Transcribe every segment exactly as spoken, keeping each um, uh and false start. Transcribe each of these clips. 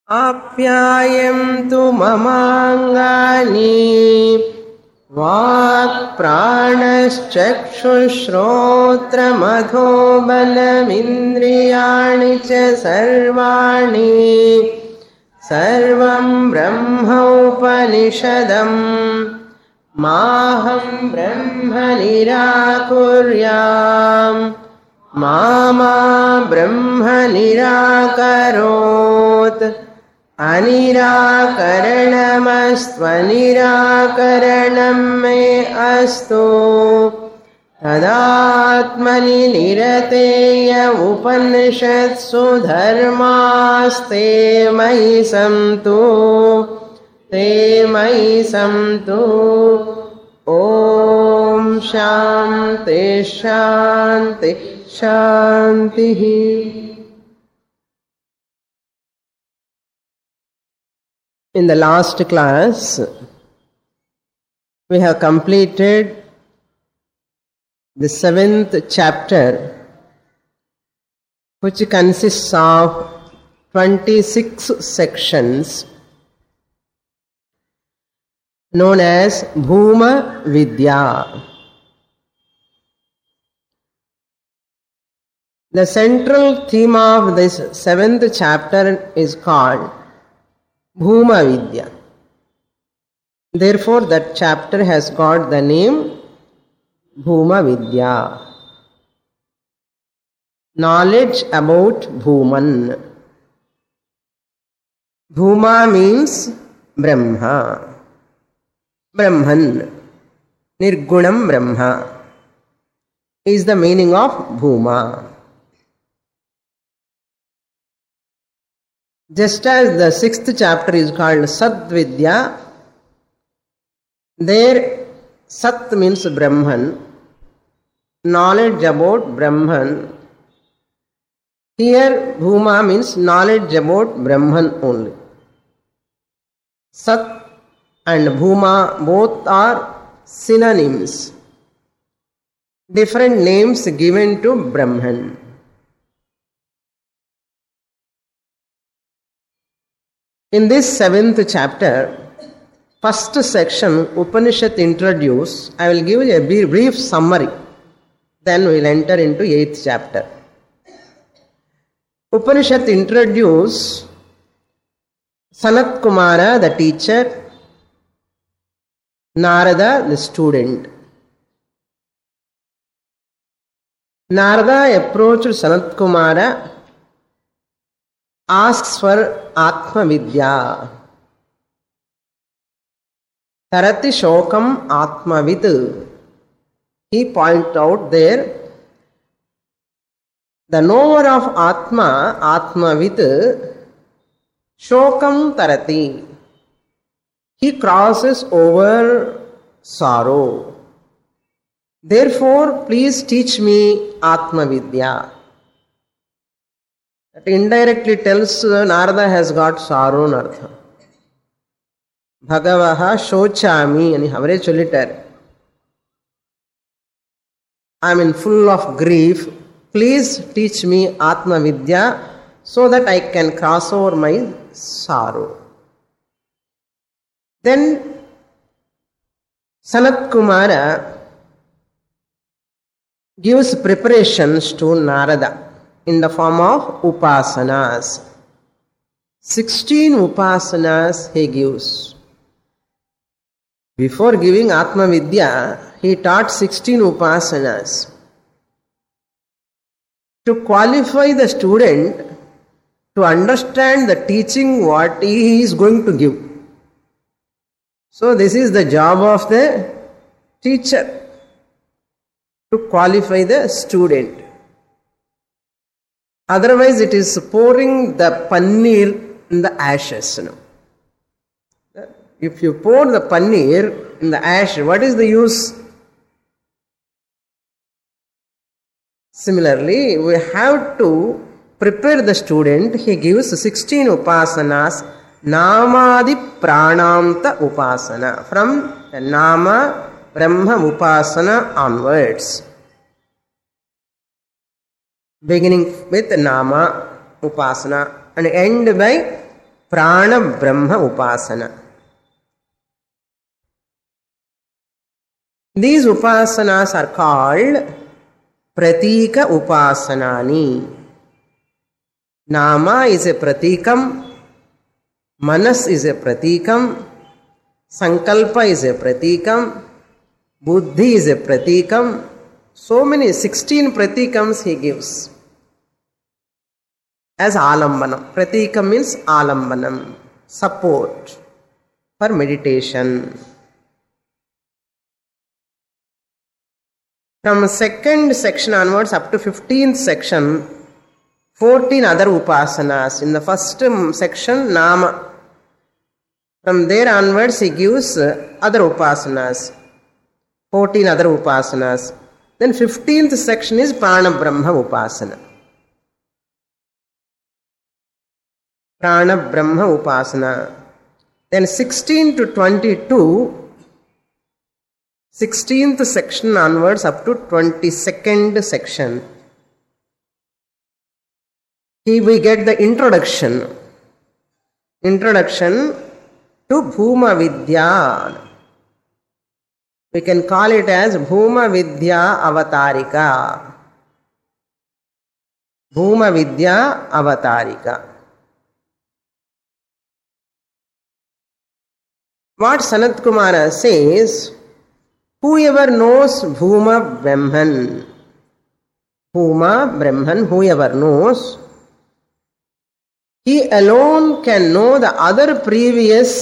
आप्यायन्तु ममाङ्गानि वाक्प्राणश्चक्षुश्रोत्रमथो बलमिन्द्रियाणि च सर्वाणि सर्वं ब्रह्मोपनिषदम् माहं ब्रह्म निराकुर्याम् मा मा ब्रह्म निराकरोत् अनिराकरणमस्त्वनिराकरणं मे अस्तु तदात्मनि निरतेय उपनिषत्सु धर्मास्ते मयि सन्तु ते मयि सन्तु। ॐ शान्ति शान्ति शान्तिः। In the last class, we have completed the seventh chapter, which consists of twenty-six sections, known as Bhuma Vidya. The central theme of this seventh chapter is called Bhuma Vidya. Therefore, that chapter has got the name Bhuma Vidya. Knowledge about Bhuman. Bhuma means Brahma. Brahman. Nirgunam Brahma is the meaning of Bhuma. Just as the sixth chapter is called Sadvidya, there Sat means Brahman, knowledge about Brahman. Here Bhuma means knowledge about Brahman only. Sat and Bhuma both are synonyms, different names given to Brahman. In this seventh chapter, first section, Upanishad introduce, I will give you a brief summary. Then we will enter into eighth chapter. Upanishad introduce Sanat Kumara, the teacher, Narada, the student. Narada approached Sanat Kumara, asks for Atma Vidya. Tarati Shokam Atmavid. He point out there, the knower of Atma, Atmavid, Shokam Tarati. He crosses over sorrow. Therefore, please teach me Atma Vidya. That indirectly tells Narada has got sorrow in artha. Bhagavaha shochami ani avare sollitar. I am in full of grief. Please teach me Atma Vidya so that I can cross over my sorrow. Then Sanat Kumara gives preparations to Narada in the form of upasanas. Sixteen upasanas he gives. Before giving Atma Vidya, he taught sixteen upasanas to qualify the student to understand the teaching what he is going to give. So this is the job of the teacher, to qualify the student. Otherwise it is pouring the paneer in the ashes. No? If you pour the paneer in the ash, what is the use? Similarly, we have to prepare the student. He gives sixteen upasanas, Namadi Pranamta Upasana, from the Nama Brahma Upasana onwards. Beginning with Nama Upasana and end by Prana Brahma Upasana. These upasanas are called Pratika Upasanani. Nama is a pratikam, Manas is a pratikam, Sankalpa is a pratikam, Buddhi is a pratikam. So many, sixteen pratikams he gives as alambanam. Pratikam means alambanam, support for meditation. From second section onwards up to fifteenth section, fourteen other upasanas. In the first section, Nama. From there onwards, he gives other upasanas. fourteen other upasanas. Then fifteenth section is Prana Brahma Upasana. Prana Brahma Upasana. Then sixteen to twenty-two, sixteenth section onwards up to twenty-second section. Here we get the introduction. Introduction to Bhuma Vidya. We can call it as Bhuma Vidya Avatarika. Bhuma Vidya Avatarika. What Sanat Kumara says, whoever knows Bhuma Brahman, Bhuma Brahman, whoever knows, he alone can know the other previous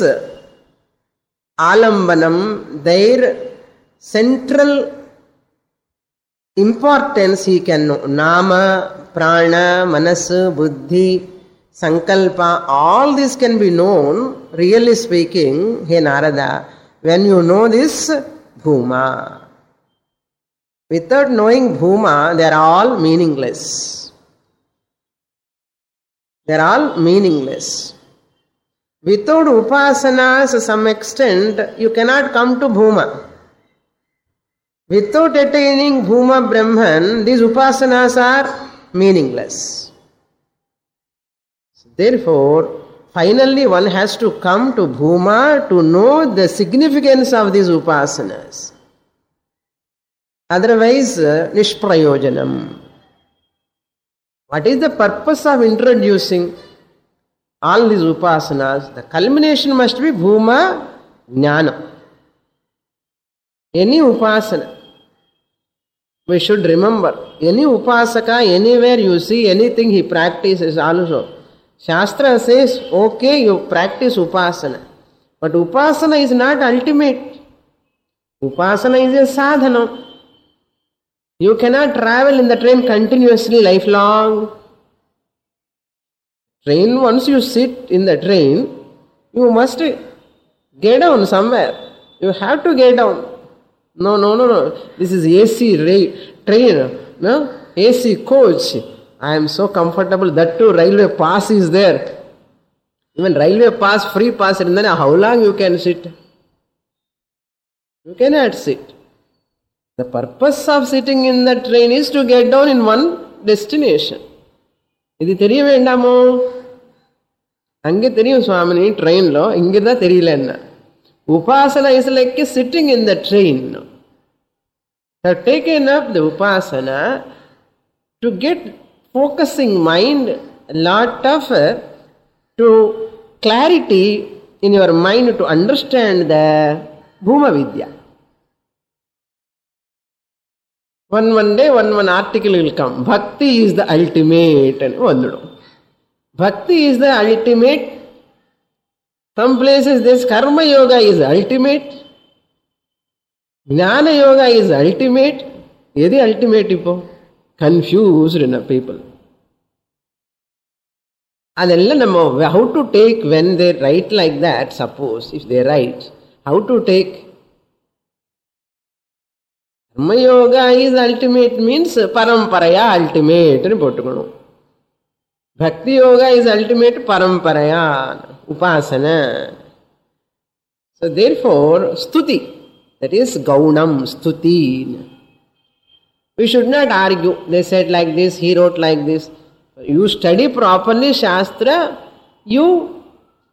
alambanam, their central importance he can know. Nama, Prana, Manas, Buddhi, Sankalpa, all this can be known, really speaking, hey Narada, when you know this Bhuma. Without knowing Bhuma, they are all meaningless. They are all meaningless. Without upasanas, to some extent, you cannot come to Bhuma. Without attaining Bhuma Brahman, these upasanas are meaningless. Therefore, finally one has to come to Bhuma to know the significance of these upasanas. Otherwise, nishprayojanam. What is the purpose of introducing all these upasanas? The culmination must be Bhuma Jnana. Any upasana, we should remember, any upasaka, anywhere you see anything he practices also. Shastra says, okay, you practice upasana. But upasana is not ultimate. Upasana is a sadhana. You cannot travel in the train continuously, lifelong. Train, once you sit in the train, you must get down somewhere. You have to get down. No, no, no, no. This is A C ra- train, no? A C coach. I am so comfortable. That too, railway pass is there. Even railway pass, free pass, and then how long you can sit? You cannot sit. The purpose of sitting in the train is to get down in one destination. This is not Ange theriyum Swamini train lo, inge da theriyala. Upasana is like sitting in the train. They have taken up the upasana to get focusing mind, a lot of uh, to clarity in your mind to understand the Bhuma Vidya. One one day, one one article will come. Bhakti is the ultimate. And one Bhakti is the ultimate. Some places this Karma Yoga is ultimate. Jnana Yoga is ultimate. Is the ultimate people? Confused in people. And how to take when they write like that, suppose, if they write, how to take Karma Yoga is ultimate means Paramparaya ultimate. Bhakti Yoga is ultimate Paramparaya, Upasana. So therefore, Stuti, that is Gaunam, Stuti. We should not argue. They said like this, he wrote like this. You study properly Shastra, you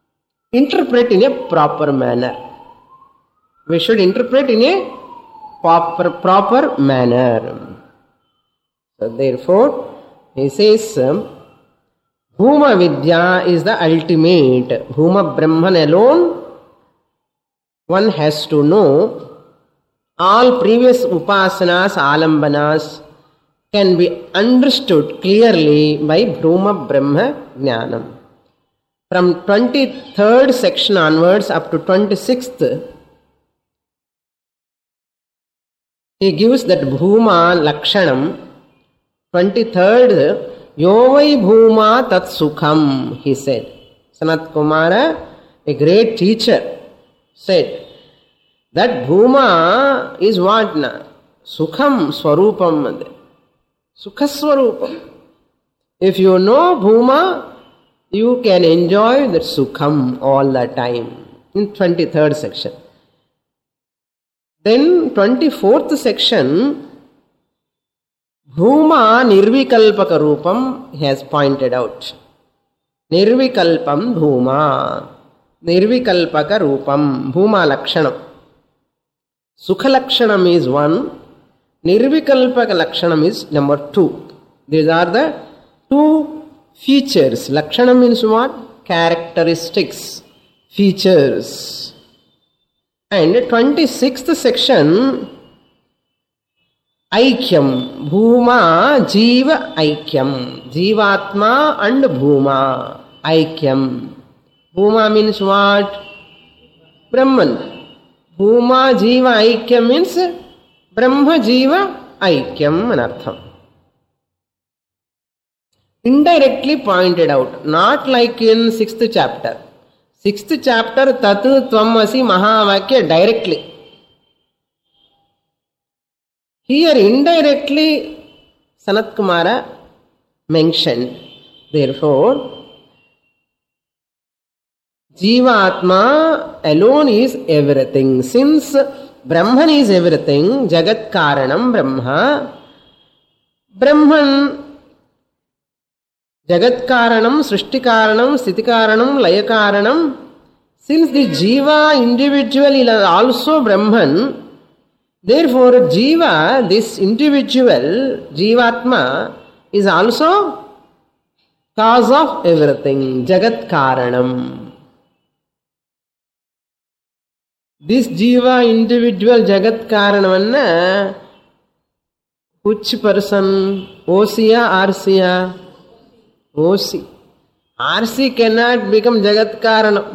interpret in a proper manner. We should interpret in a proper, proper manner. So therefore, he says, Bhuma Vidya is the ultimate. Bhuma Brahman alone, one has to know. All previous upasanas, alambanas can be understood clearly by Bhuma Brahma Jnanam. From twenty-third section onwards up to twenty-sixth, he gives that Bhuma Lakshanam. twenty-third, Yovai Bhuma Tat Sukham, he said. Sanat Kumara, a great teacher, said that Bhuma is what na? Sukham Swarupam. Sukha Swarupam. If you know Bhuma, you can enjoy that Sukham all the time. In twenty-third section. Then twenty-fourth section, Bhuma Nirvikalpaka Rupam, he has pointed out. Nirvikalpam Bhuma. Nirvikalpaka Rupam. Bhuma Lakshanam. Sukha Lakshanam is one. Nirvikalpaka Lakshanam is number two. These are the two features. Lakshanam means what? Characteristics. Features. And twenty-sixth section, Aikyam. Bhuma Jiva Aikyam. Jivatma and Bhuma. Aikyam. Bhuma means what? Brahman. Bhuma Jiva Aikyam means Brahma Jiva Aikyam anartham. Indirectly pointed out, not like in sixth chapter. Sixth chapter, Tatu Tvamasi Mahavakya directly. Here indirectly Sanat Kumara mentioned. Therefore, Jivatma alone is everything. Since Brahman is everything, Jagat Karanam Brahma, Brahman, Jagat Karanam, Srishti Karanam, Sthiti Karanam, Laya Karanam, since the Jiva individual is also Brahman, therefore Jiva, this individual, Jivatma, is also cause of everything, Jagat Karanam. This Jiva individual Jagat Karanamanna, which person? O C ya, R C ya? O C. R C cannot become Jagat Karanam.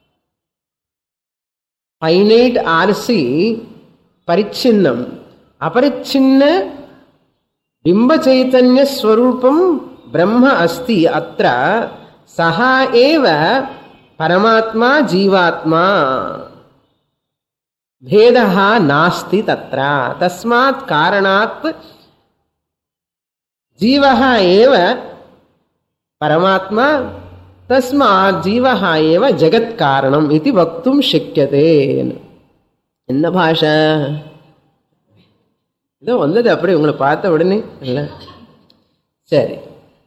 Finite R C, Parichinnam. Aparichinna, Bimba Chaitanya Swarupam, Brahma Asti Atra, Saha Eva, Paramatma Jivatma. Bhedaha nasti tatra. Tasmat karanat jivaha eva paramatma tasmat jivaha eva jagat karanam iti vaktum shikyate. Enna bhasha? Idho vandhathu appadi ungala paatha udane illa. Sari.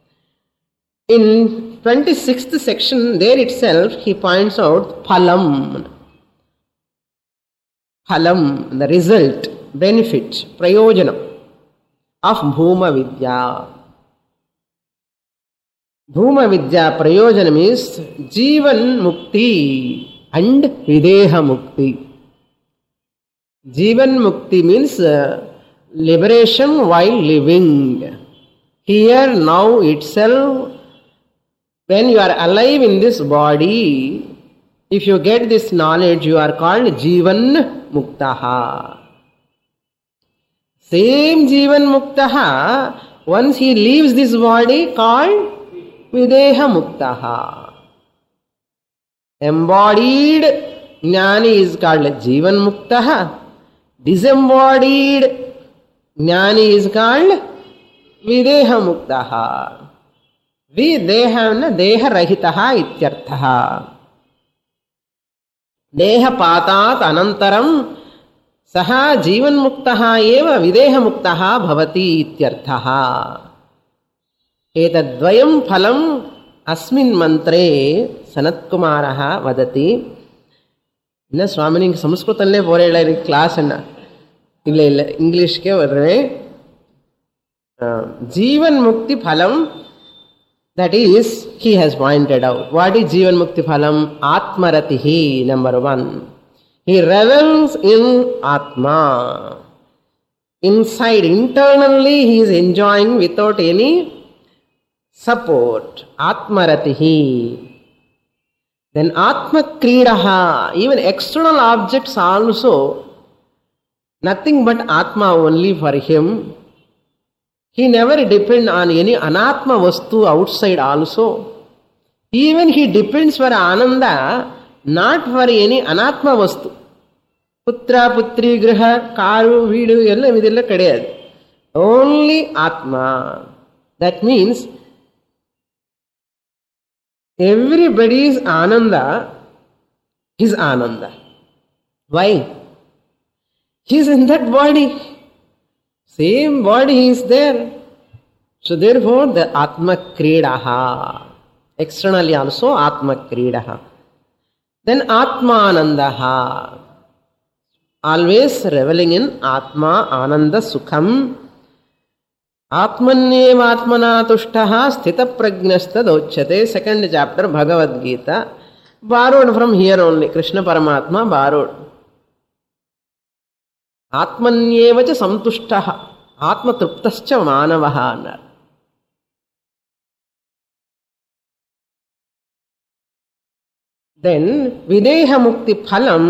In twenty-sixth section, there itself he points out phalam. Phalam, the result, benefit, prayojanam of Bhuma Vidya. Bhuma Vidya prayojanam is Jivan Mukti and Videha Mukti. Jivan Mukti means uh, liberation while living. Here now itself, when you are alive in this body, if you get this knowledge, you are called Jivan Muktaha. Same Jivan Muktaha, once he leaves this body, called Videha Muktaha. Embodied Jnani is called Jivan Muktaha. Disembodied Jnani is called Videha Muktaha. Videha Deha Rahitaha Ityarthaha. Deha patat anantaram saha jivan muktaha eva videha muktaha bhavati ityarthaha. Etadvayam phalam अस्मिन् मन्त्रे सनत्कुमारः वदति इन्न स्वामिनि संस्कृतल्ले पोरेळ्ळि class अन्न इल्ल इल्ल English के वर्रे जीवन मुक्ति फलम that is he has pointed out. What is जीवन मुक्ति फलम? आत्मरतिः number one. He revels in Atma. Inside, internally he is enjoying without any support. Atmaratihi. Then Atma Kridaha. Even external objects also, nothing but Atma only for him. He never depends on any Anatma Vastu outside also. Even he depends for Ananda, not for any Anatma Vastu. Putra, Putri, Griha, Karu, Vidu, ella vidella kadiyadu. Only Atma. That means everybody's Ananda is Ananda. Why? He is in that body. Same body is there. So therefore the Atma Kridaha. Externally also Atma Kridaha. Then Atmanandaha. Always reveling in Atma Ananda Sukham. Atmanyeva Atmana Tushtaha Sthita Prajnastad Uchyate. Second chapter Bhagavad Gita. Borrowed from here only. Krishna Paramatma borrowed. Atmanyeva cha samtushtaha. Atma truptascha manavaha anar. Then Videha Mukti Phalam.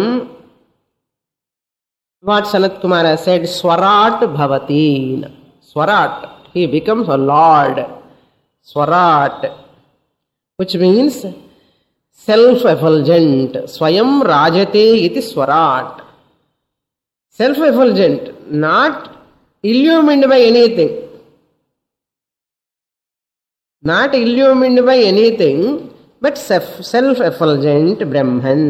What Sanat Kumara said, Swarat Bhavati. Swarat. He becomes a lord. Swarat. Which means self-effulgent. Swayam Rajate iti Swarat. Self-effulgent. Not illumined by anything. Not illumined by anything, but self-effulgent Brahman.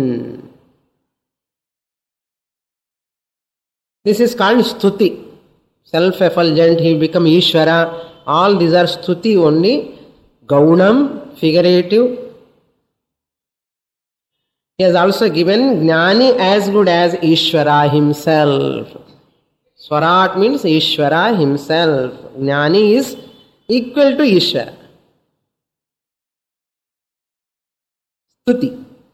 This is called Stuti. Self-effulgent, he become Ishvara. All these are Stuti only. Gaunam, figurative. He has also given Jnani as good as Ishvara himself. Swarat means Ishvara himself. Jnani is equal to Ishvara. Stuti.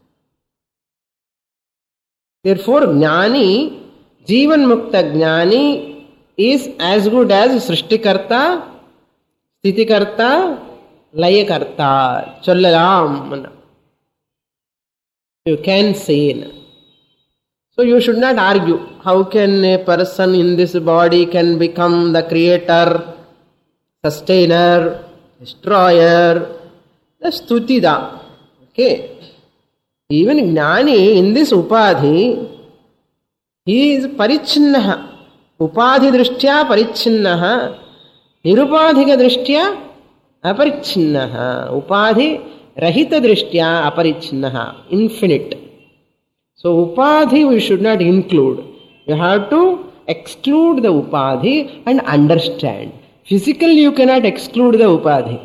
Therefore, Jnani, Jivan Mukta Jnani is as good as Srishtikarta, Sthitikarta, Layakarta. Chollaram. You can say. So you should not argue. How can a person in this body can become the creator, sustainer, destroyer? That's Tutida. Okay. Even Jnani in this Upadhi, he is Parichinnaha. Upadhi Drishtya Parichinnaha. Nirupadhika Drishtya Aparichinnaha. Upadhi Rahita Drishtya Aparichinnaha. Infinite. So Upadhi we should not include. You have to exclude the Upadhi and understand. Physically you cannot exclude the Upadhi.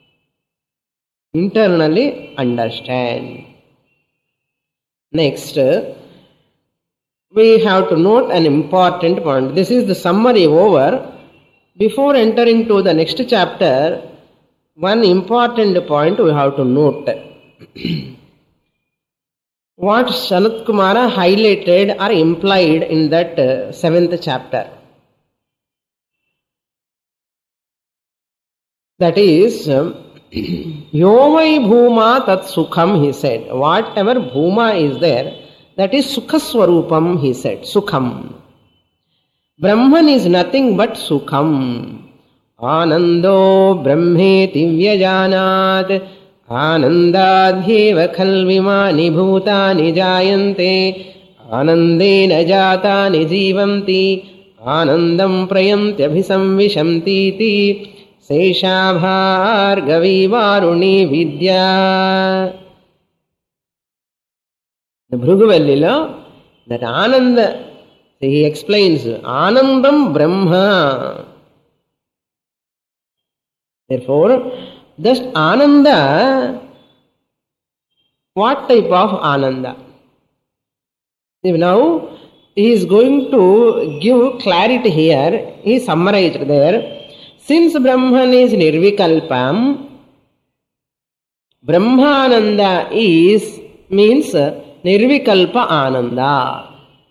Internally understand. Next, we have to note an important point. This is the summary over. Before entering to the next chapter, one important point we have to note. What Sanat Kumara highlighted or implied in that uh, seventh chapter. That is, Yovai Bhuma Tat Sukham, he said. Whatever Bhuma is there, that is Sukhaswarupam, he said. Sukham. Brahman is nothing but Sukham. Anando Brahmeti Vyajanat. Anandadhyeva khalvimani bhutani jayante. Anandena jatani jivanti. Anandam prayantyabhisamvishamti ti. Sesha bhargavi varuni vidya. The Bhrugavallila, that Ananda, he explains, Anandam Brahma. Therefore, Thus Ananda, what type of Ananda? Now he is going to give clarity here. He summarized there. Since Brahman is Nirvikalpam, Brahmananda is means Nirvikalpa Ananda.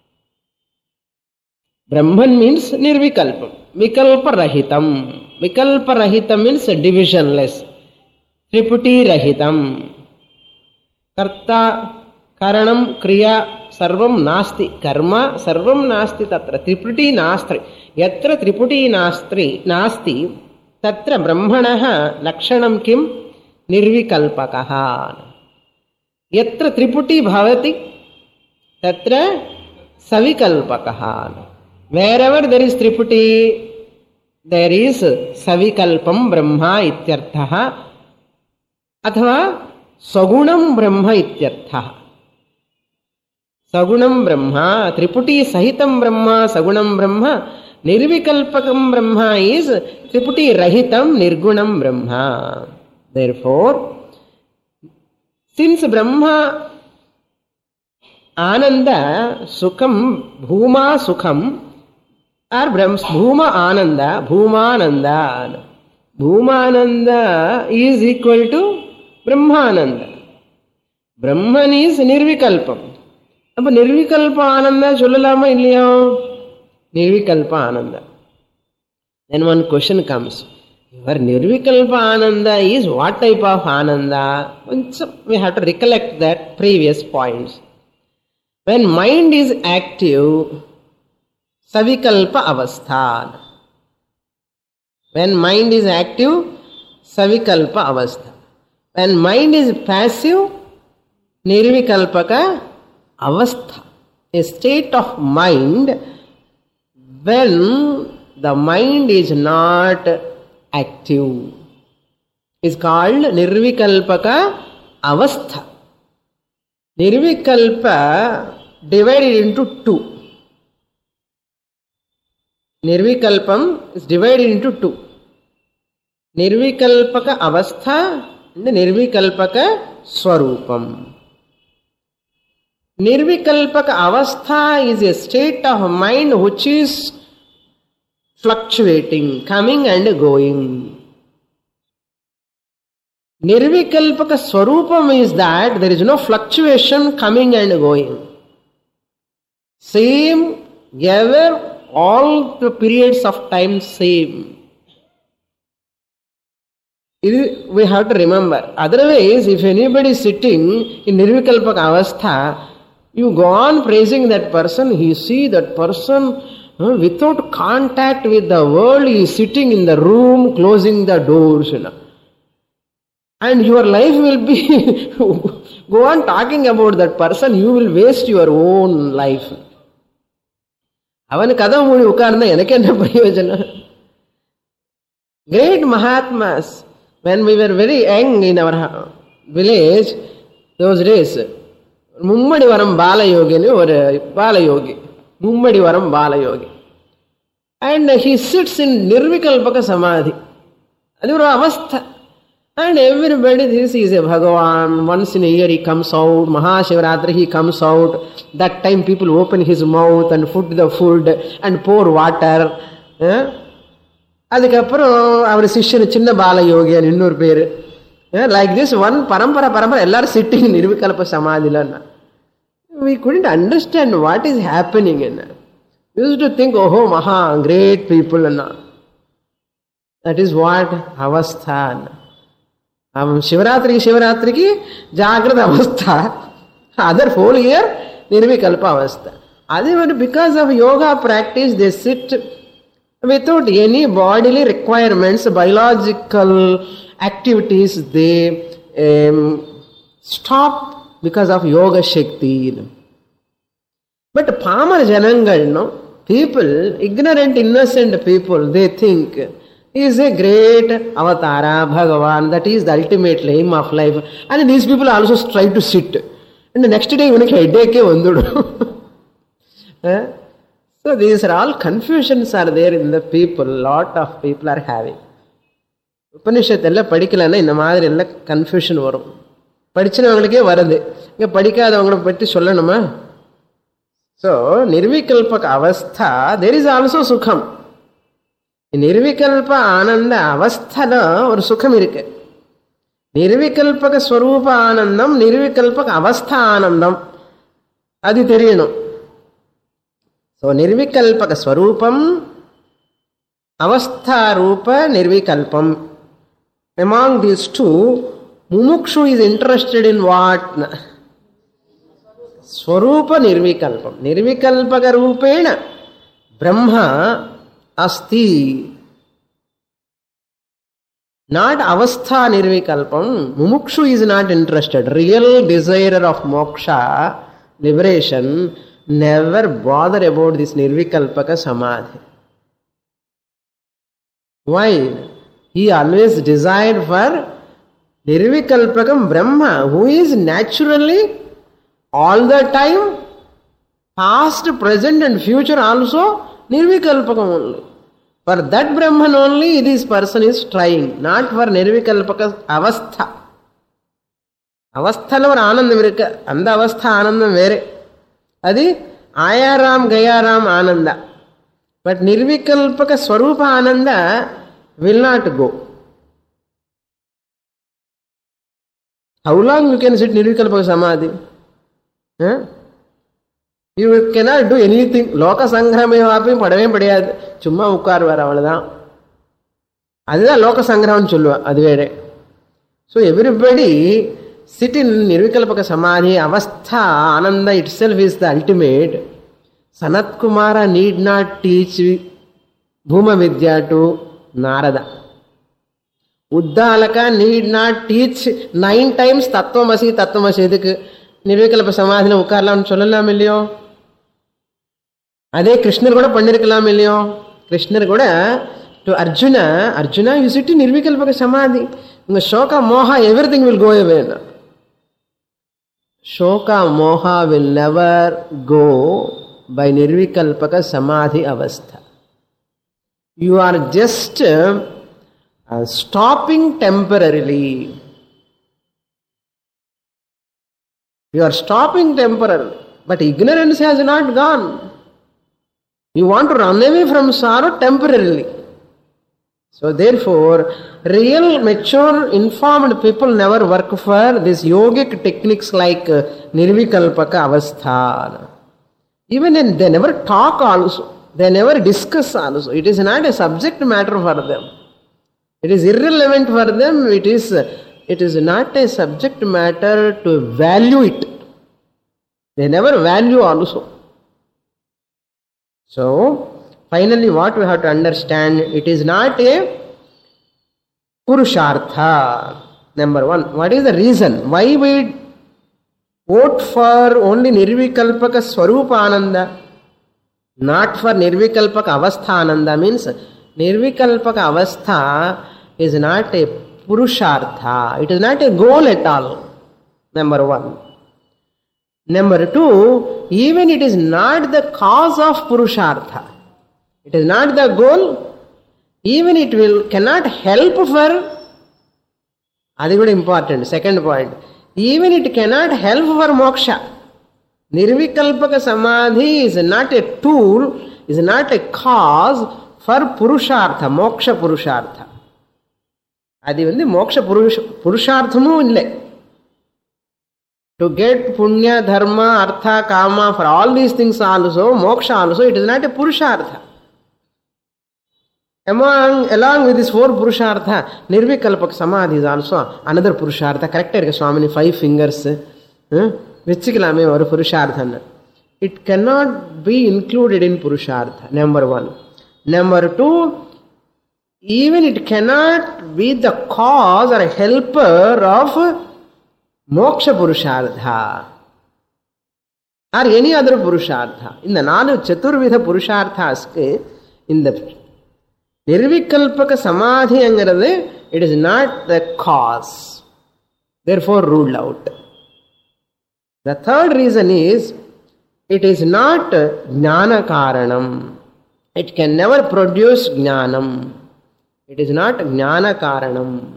Brahman means Nirvikalpam. Vikalpa Rahitam. Vikalpa Rahitam means divisionless. Triputi Rahitam. Karta, Karanam, Kriya, Sarvam Nasti. Karma, Sarvam Nasti Tatra. Triputi Nastri. Yatra Triputi Nastri Nasti. Tatra Brahmanaha Lakshanam Kim Nirvikalpakaha. Yatra Triputi Bhavati. Tatra Savikalpakaha. Wherever there is Triputi, there is Savikalpam Brahma ityarthaha athava Sagunam Brahma ityarthaha. Sagunam Brahma, Triputi Sahitam Brahma, Sagunam Brahma, Nirvikalpakam Brahma is Triputi Rahitam Nirgunam Brahma. Therefore, since Brahma Ananda Sukham Bhuma Sukham or Brahma Bhuma Ananda Bhumananda, Bhumananda is equal to Brahmananda. Brahman is Nirvikalpam. அப்ப நிர்விகல்ப ஆனந்தா சொல்லலாமா இல்லையா? நிர்விகல்ப Ananda. Then one question comes. Your nirvikalpa ananda is what type of ananda? We have to recollect that previous points. When mind is active, savikalpa avastha. When mind is active, savikalpa avastha. When mind is passive, nirvikalpaka avastha. A state of mind when the mind is not active is called nirvikalpaka avastha. Nirvikalpa divided into two. Nirvikalpam is divided into two. Nirvikalpaka avastha and nirvikalpaka swarupam. Nirvikalpaka avastha is a state of mind which is fluctuating, coming and going. Nirvikalpaka swarupam is that there is no fluctuation coming and going. Same, ever, all the periods of time same. We have to remember. Otherwise, if anybody is sitting in Nirvikalpaka avastha, you go on praising that person, you see that person uh, without contact with the world, he is sitting in the room, closing the doors. You know. And your life will be, go on talking about that person, you will waste your own life. Avan kadam mudi ukarna enakena prayojana. Great Mahatmas, when we were very young in our village, those days, Mummadivaram Balayogi, or Balayogi, Mummadivaram Balayogi. And he sits in Nirvikalpaka Samadhi. And everybody thinks he is a Bhagavan. Once in a year he comes out, Mahashivaratri he comes out. That time people open his mouth and put the food and pour water. Adhikapuram, our Sishyan Chinna Balayogi and Innur Pere. Yeah, like this one parampara parampara எல்லாரும் sitting in Nirvikalpa Samadhi. We couldn't understand what is happening. We used to think, oh, Maha, great people. That is what avastha. Shivaratri Shivaratri ki Jagrata avastha. Other whole year Nirvikalpa avastha. Otherwise, because of yoga practice, they sit without any bodily requirements, biological activities, they um, stop because of yoga shakti. But Pamar Janangal, no? People, ignorant, innocent people, they think he is a great avatara, Bhagavan, that is the ultimate aim of life. And these people also try to sit. And the next day, you headache. So these are all confusions are there in the people, lot of people are having. உபனிஷத்தெல்லாம் படிக்கலன்னா இந்த மாதிரி எல்லாம் confusion வரும். படிச்சினவங்களுக்கே வருது, இங்கே படிக்காதவங்களை பற்றி சொல்லணுமா? So நிர்விகல்பக அவஸ்தா, தெர் இஸ் ஆல்சோ சுகம். நிர்விகல்ப ஆனந்த அவஸ்தல ஒரு சுகம் இருக்கு. நிர்விகல்பக ஸ்வரூப ஆனந்தம், நிர்விகல்பக அவஸ்தா ஆனந்தம், அது தெரியணும். ஸோ நிர்விகல்பக ஸ்வரூபம், அவஸ்தா ரூப நிர்விகல்பம். Among these two, Mumukshu is interested in what? Swarupa Nirvikalpam. Nirvikalpaka Rupena Brahma Asti. Not Avastha Nirvikalpam. Mumukshu is not interested. Real desirer of moksha, liberation, never bother about this Nirvikalpaka Samadhi. Why? He always desired for Nirvikalpakam Brahma, who is naturally all the time, past, present and future also Nirvikalpakam only. For that Brahman only this person is trying, not for Nirvikalpaka Avastha. Avasthala or Anandam irukka, and Avastha Anandam vere. Adi Ayaram Gayaram Ananda. But Nirvikalpaka Swarupa Ananda will not go. How long you can sit Nirvikalpaka Samadhi? Huh? You cannot do anything. Loka Sangrama happen, padave padiyad. Chumma ukkar varavada. Adha Loka Sangrama chulva. Advere. So everybody sit in Nirvikalpaka Samadhi. Avastha Ananda itself is the ultimate. Sanat Kumara need not teach Bhuma Vidya to Narada. Uddalaka need not teach nine times Tattvamasi, Tattvamasi. Edukku Nirvikalpa Samadhina ukkarlam sollalam illiyo? Adhe Krishnar kuda pannirukkalam illiyo? Krishnar kuda to Arjuna, Arjuna you sit in Nirvikalpaka Samadhi. Unga shoka moha everything will go away. Shoka moha will never go by Nirvikalpaka Samadhi avastha. You are just uh, stopping temporarily. You are stopping temporarily, but ignorance has not gone. You want to run away from sorrow temporarily. So therefore, real, mature, informed people never work for these yogic techniques like uh, Nirvikalpaka avastha. Even in, they never talk also. They never discuss also. It is not a subject matter for them. It is irrelevant for them. It is, it is not a subject matter to value it. They never value also. So, finally what we have to understand, it is not a Purushartha. Number one, what is the reason? Why we vote for only Nirvikalpaka Swarupananda? Not for Nirvikalpaka Avasthananda. Means Nirvikalpaka Avastha is not a Purushartha. It is not a goal at all. Number one. Number two, even it is not the cause of Purushartha. It is not the goal. Even it will cannot help for. That is very important. Second point. Even it cannot help for moksha. Nirvikalpaka Samadhi is not a tool, is not a cause for Purushartha, moksha Purushartha. Adi vande moksha Purusharthamu ille. To get punya, dharma, artha, kama, for all these things also, moksha also, it is not a Purushartha. Among, along with this four Purushartha, Nirvikalpaka Samadhi is also another Purushartha. Correct hai Swamini, five fingers. Huh? Vichikalame or Purushartha. It cannot be included in Purushartha. Number one. Number two, even it cannot be the cause or a helper of Moksha Purushartha or any other Purushartha. In the Nanu Chaturvidha Purusharthas, in the Nirvikalpaka Samadhi angarade, it is not the cause. Therefore ruled out. The third reason is, it is not Jnana Karanam. It can never produce Jnanam. It is not Jnana Karanam.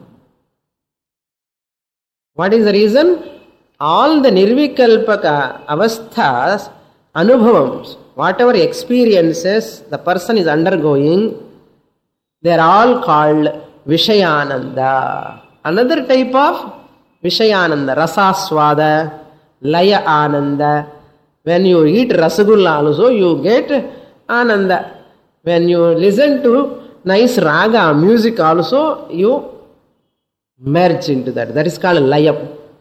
What is the reason? All the Nirvikalpaka avasthas, anubhavams, whatever experiences the person is undergoing, they are all called Vishayananda. Another type of Vishayananda, Rasaswada, Laya Ananda. When you eat Rasagulla also, you get Ananda. When you listen to nice raga, music also, you merge into that. That is called Layam.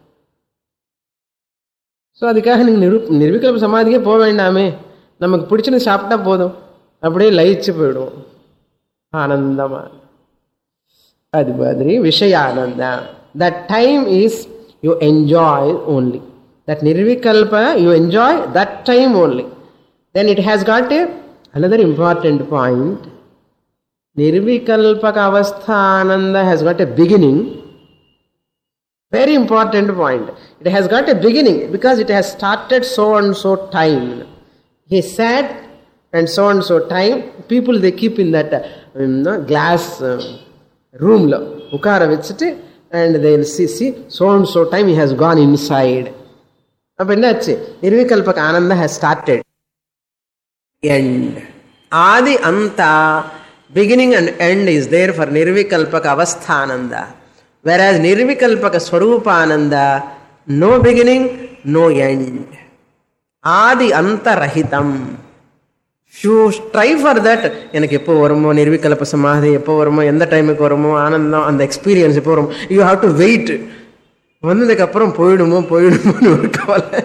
So அதுக்காக நீங்கள் நிரு நிர்விகல்ப சமாதிக்கே போக வேண்டாமே, நமக்கு பிடிச்சுன்னு சாப்பிட்டா போதும், அப்படியே லயிச்சு போயிடுவோம் ஆனந்தமா. அது மாதிரி விஷயானந்தா. That time is you enjoy only. That nirvikalpa you enjoy that time only. Then it has got a, another important point. Nirvikalpaka avastha ananda has got a beginning. Very important point. It has got a beginning because it has started so and so time. He said and so and so time. People they keep in that uh, you know, glass uh, room lo ukara vechittu and they will see, see so and so time he has gone inside. Appo ennachu? Nirvikalpaka ananda has started. End. Adi anta, beginning and end is there for Nirvikalpaka avasthananda. Whereas Nirvikalpaka Swarupananda, no beginning, no end. Adi anta rahitam. If you strive for that, எனக்கு எப்போ வருமோ நிர்விகல்ப சமாதி, எப்போ வருமோ, எந்த டைமுக்கு வருமோ, ஆனந்தம், அந்த எக்ஸ்பீரியன்ஸ் எப்போ வருமோ, யூ ஹாவ் டு வெயிட். வந்ததுக்கப்புறம் போயிடுமோ போயிடுமோன்னு ஒரு கவலை.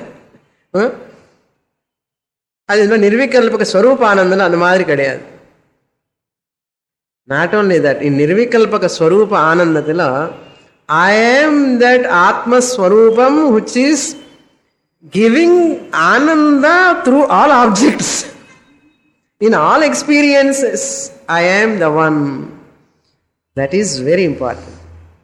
அது இந்த நிர்விகல்பக ஸ்வரூபானந்தம் அந்த மாதிரி கிடையாது. Not only that, in Nirvikalpaka Swarupa Anandatila, I am that Atma Swarupam which is giving Ananda through all objects. In all experiences, I am the one. That is very important.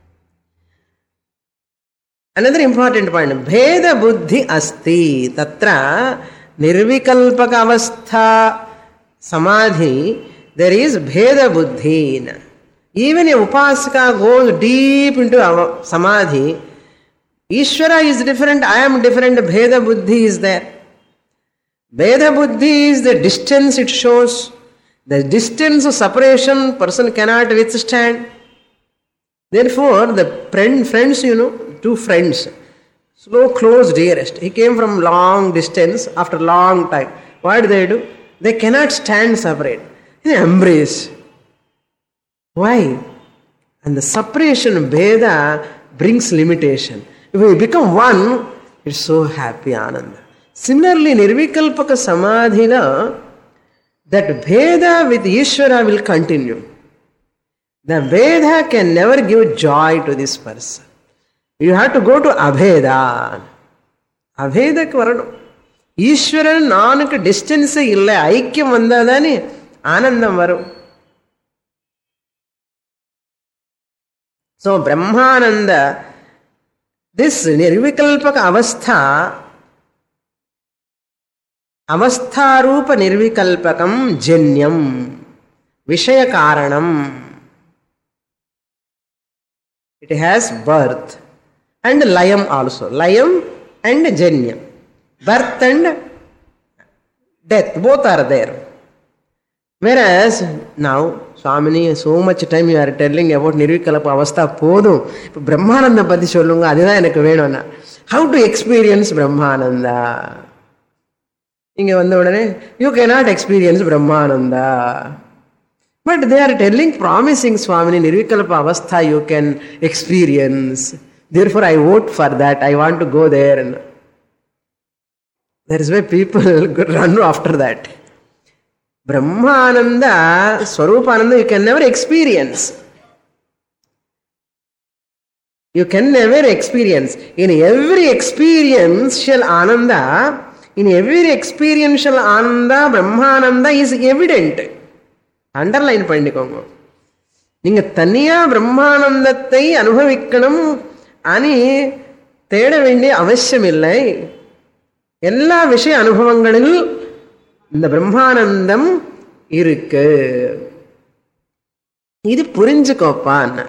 Another important point, Bheda Buddhi Asti. Tatra Nirvikalpaka Avastha Samadhi, there is Bheda Buddhi. Even a Upasaka goes deep into our Samadhi. Ishvara is different, I am different, Bheda Buddhi is there. Bheda Buddhi is the distance it shows. The distance of separation person cannot withstand. Therefore, the friend, friends, you know, two friends, slow, close, dearest. He came from long distance after long time. What do they do? They cannot stand separate. They embrace. Why? And the separation, Bheda, brings limitation. If we become one, it's so happy, Ananda. Similarly, Nirvikalpaka Samadhina, that Bheda with Ishvara will continue. The Bheda can never give joy to this person. You have to go to Abheda. Abheda Kvarano. Ishvara Nanak distance illa aikyam vandadani Anandam varum. So Brahmananda, this Nirvikalpaka Avastha, Avastharupa Nirvikalpakam Janyam Vishaya Karanam. It has birth and Layam also. Layam and Janyam. Birth and death, both are there. Whereas now, Swamini, so much time you are telling about Nirvikalpa Avastha Podum. Brahmananda Pati Sholunga, Adina enakku venona. How to experience Brahmananda? You cannot experience Brahmananda. But they are telling, promising Swamini, Nirvikalpa Avastha you can experience. Therefore I vote for that. I want to go there. And that is why people run after that. Brahmananda, Swarupananda, you can never experience. You can never experience. In every experiential Ananda, in every experiential Ananda, Brahmananda is evident. Underline பண்ணிக்கோங்க. நீங்க தனியா பிரம்மானந்தத்தை அனுபவிக்கணும் ani தேட வேண்டிய அவசியம் இல்லை. எல்லா விஷய அனுபவங்களில் இந்த பிரம்மானந்தம் இருக்கு. ఇది పురించుకోప్ప అన్న.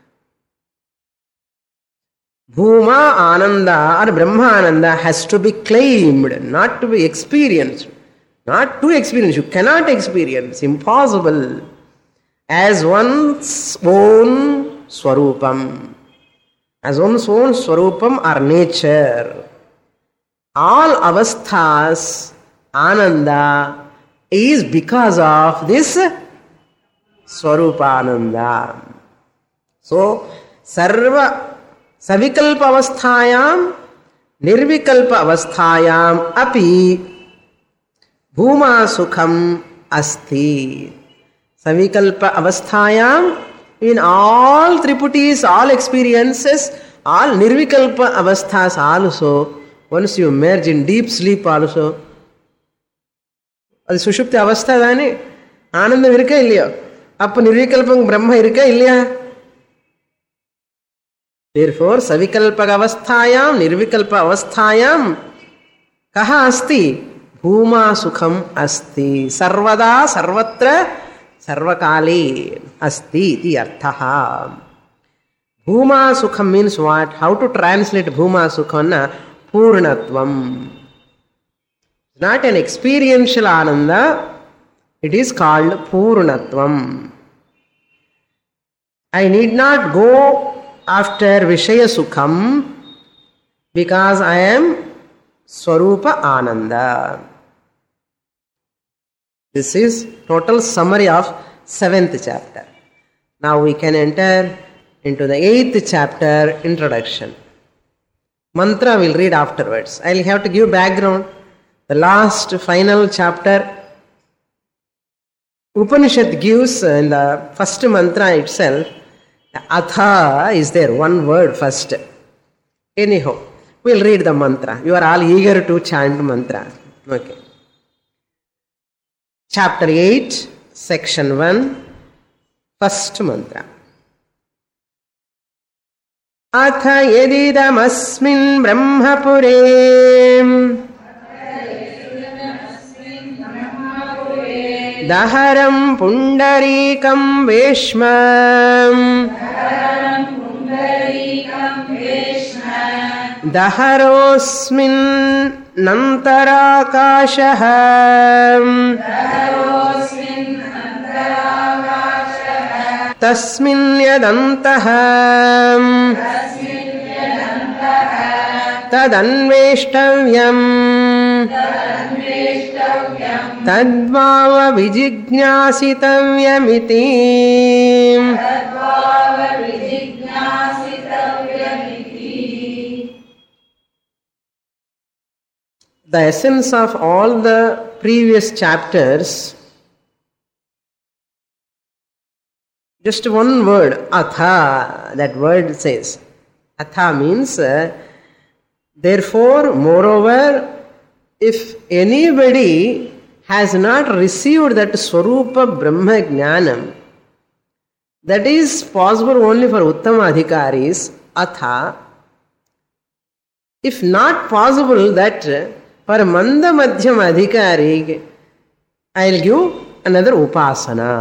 Bhuma Ananda or Brahma Ananda has to be claimed, not to be experienced. Not to experience. You cannot experience. Impossible. As one's own Swarupam. As one's own Swarupam or nature. All avasthas, Ananda, is because of this Swarupananda. So, Sarva Savikalpa avasthayam, Nirvikalpa avasthayam api Bhuma sukham asti. Savikalpa avasthayam, in all triputis, all experiences, all Nirvikalpa avasthas also, once you merge in deep sleep also, அது சுஷுப்தி அவஸ்தா தானே, ஆனந்தம் இருக்கா இல்லையோ, அப்போ நிர்விகல்பம் பிரம்ம இருக்கா இல்லையா? Therefore, savikalpa avasthayam, nirvikalpa avasthayam, kaha asti? Bhuma sukham asti. Sarvada, sarvatra, sarvakali asti iti arthaha. Bhuma sukham means what? How to translate Bhuma sukham? Purnatvam. Not an experiential ananda, it is called Purnatvam. I need not go after Vishaya Sukham because I am Swarupa Ananda. This is total summary of seventh chapter. Now we can enter into the eighth chapter, introduction. Mantra we'll read afterwards. I'll have to give background. The last final chapter, Upanishad gives in the first mantra itself, Atha is there, one word first. Anyhow, we'll read the mantra. You are all eager to chant mantra. Okay. Chapter eight, section one, first mantra. Atha yedidamasmin brahmapure Daharam pundarikam veshmam Daharosmin nantarakashaham Tasmin yadantaham Tadanveshtavyam Tadvava vijijñāsitavyamiti. The essence of all the previous chapters, just one word, atha, that word says. Atha means, uh, therefore, moreover, if anybody has not received that Swarupa Brahma Jnanam, that is possible only for Uttama Adhikaris, atha. If not possible that for Manda Madhyam Adhikari, I will give another Upasana.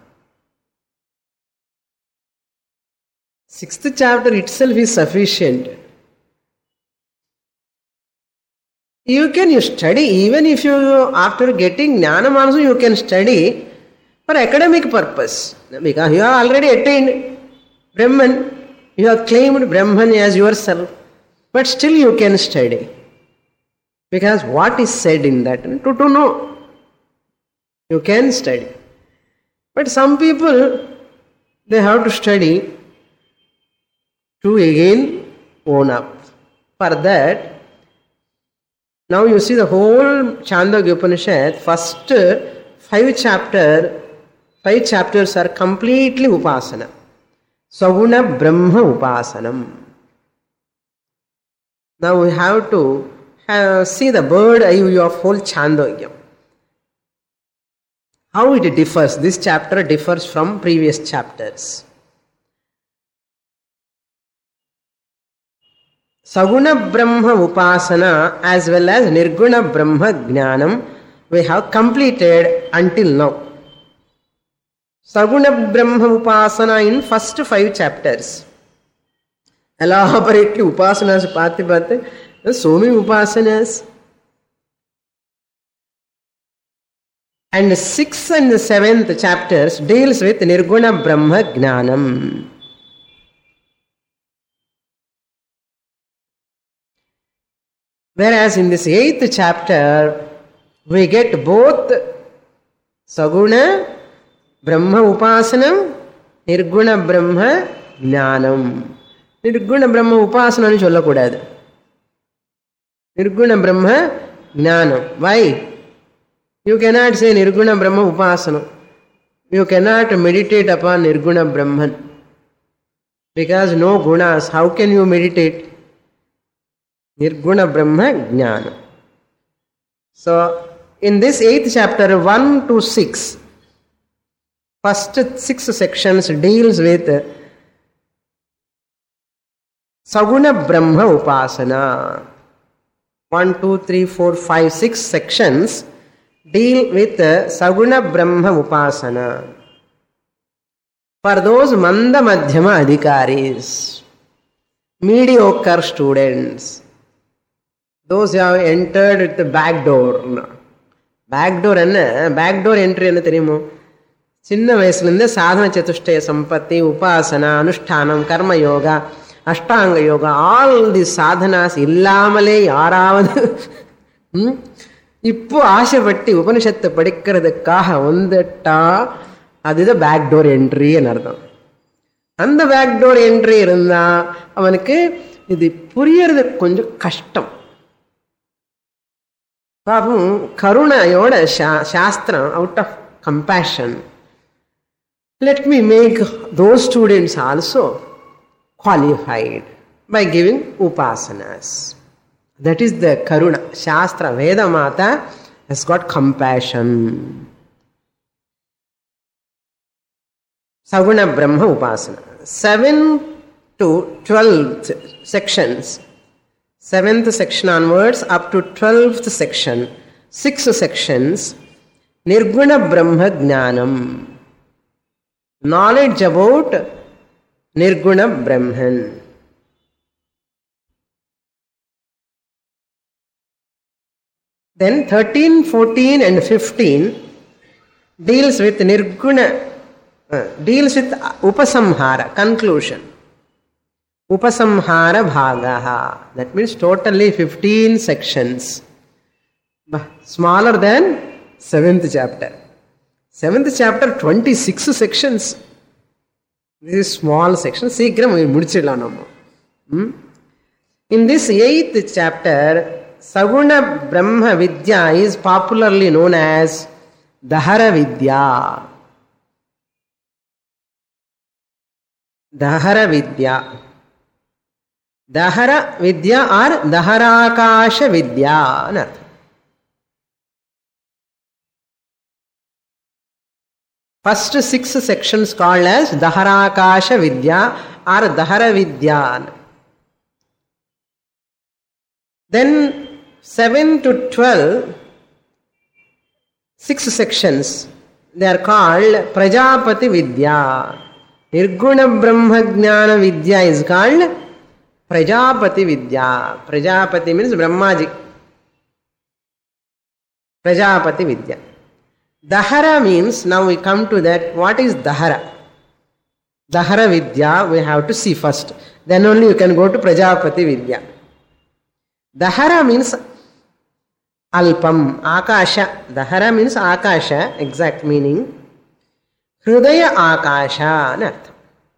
Sixth chapter itself is sufficient. You can you study, even if you, after getting Jnanam also, you can study for academic purpose. Because you have already attained Brahman, you have claimed Brahman as yourself, but still you can study. Because what is said in that, to, to know, you can study. But some people, they have to study to again own up. For that, now you see the whole Chandogya Upanishad, first five chapter, five chapters are completely Upasana. Saguna Brahma Upasanam. Now we have to have, see the bird eye view of whole Chandogya. How it differs, this chapter differs from previous chapters. Saguna Brahma Upasana as well as Nirguna Brahma Jnanam we have completed until now. Saguna Brahma Upasana in first five chapters. Elaborately Upasanas Pati Pati. There's so many Upasanas. And the sixth and the seventh chapters deals with Nirguna Brahma Jnanam. Whereas in this eighth chapter, we get both Saguna Brahma Upasanam, Nirguna Brahma Jnanam. Nirguna Brahma Upasanam nu sollakudadu. Nirguna Brahma Jnanam. Why? You cannot say Nirguna Brahma Upasana. You cannot meditate upon Nirguna Brahman. Because no gunas. How can you meditate? Nirguna Brahma Jnana. So, in this eighth chapter, one to six, first six sections deals with Saguna Brahma Upasana. One, two, three, four, five, six sections deal with Saguna Brahma Upasana. For those Manda Madhyama Adhikaris, mediocre students, those who have entered with the back door. Back door enna? Back door entry enna theriyumo? Chinna vayasulinde sadhana chatushtaya sampatti, upasana, anushtanam, karma yoga, ashtanga yoga, all these sadhanas illamale yaravadu இப்போ ஆசைப்பட்டு உபனிஷத்தை படிக்கிறதுக்காக வந்துட்டா அது back door entry அர்த்தம். அந்த back door entry இருந்தா அவனுக்கு இது புரியறது கொஞ்சம் கஷ்டம். பாபம் கருணையோட சாஸ்திரம் out of compassion, let me make those students also qualified by giving upasanas. That is the Karuna. Shastra, Veda Mata has got compassion. Saguna Brahma Upasana. seven to twelve sections. seventh section onwards up to twelfth section. Six sections. Nirguna Brahma Jnanam. Knowledge about Nirguna Brahman. Then thirteen, fourteen and fifteen deals with Nirguna, uh, deals with Upasamhara, conclusion. Upasamhara Bhagaha. That means totally fifteen sections. Smaller than seventh chapter. Seventh chapter, twenty-six sections. This is small section. Hmm? In this eighth chapter, Saguna Brahma Vidya is popularly known as Dahara Vidya. Dahara Vidya. Dahara Vidya or Daharakasha Vidya. First six sections called as Daharakasha Vidya or Dahara Vidya. Then seven to twelve, six sections, they are called Prajapati Vidya. Nirguna Brahma Jnana Vidya is called Prajapati Vidya. Prajapati means Brahmaji. Prajapati Vidya. Dahara means, now we come to that, what is Dahara? Dahara Vidya we have to see first. Then only you can go to Prajapati Vidya. Dahara means Alpam, Akasha. Dahara means Akasha, exact meaning. Hrudaya Akasha, nartha.